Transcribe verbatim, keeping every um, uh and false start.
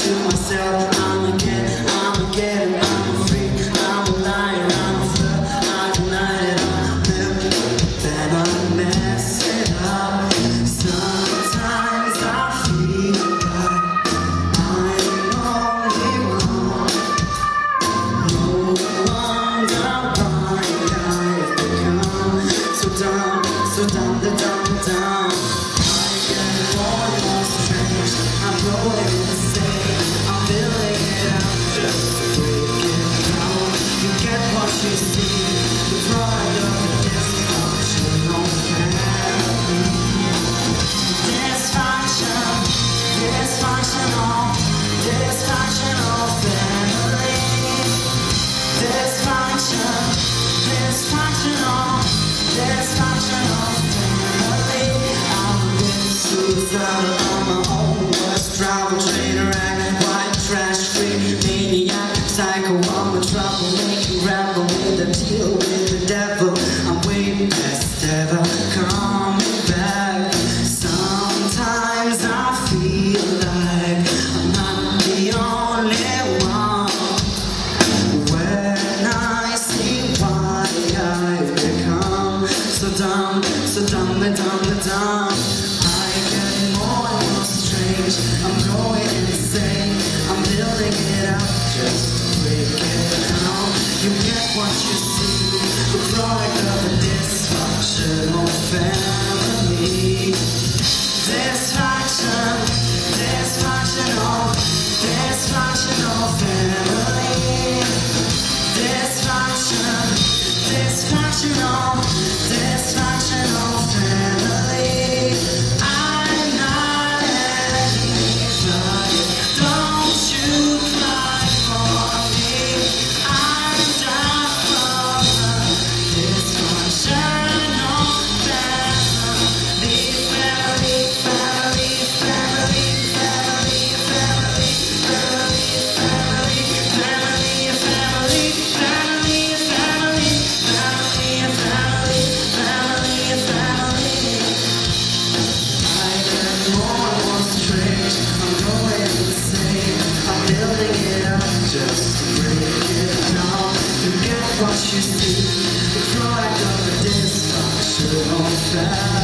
to myself, I'm again, I'm again, I'm a freak, I'm a liar, I'm a flirt, I deny it, I'm living, then I mess it up. Sometimes I feel like I'm only wrong. No wonder why I've become so dumb, so dumb, the dumb, dumb. I get more and more strange, I'm going insane, I'm feeling it out just to break it down. You get what you see, the pride of the dysfunctional family. Dysfunction, dysfunctional, dysfunctional family. Dysfunction, dysfunctional, dysfunctional family. I'm a bit suicidal, I'm my own worst travel trainer, act white trash free maniac, psycho, I'm a troublemaker, rebel with a deal with the devil. I'm way past ever coming back. Sometimes I feel like I'm not the only one. When I see why I've become so dumb, so dumb, the dumb, the dumb, I get more and more strange, I'm going insane, I'm building it up just to break it down. You get what you see, the product of a dysfunctional family. Dysfunction, dysfunctional, dysfunctional family. Dysfunction, dysfunctional, dysfunctional family. I'm not anybody, don't you cry for me. I'm just from a dysfunctional family. Family, family, family, family, family, family, family, family, family, family, family, family, family, family. I get more and more strange, I'm going insane, I'm building it up just to break it down. You get what you see, the product of a dysfunctional family.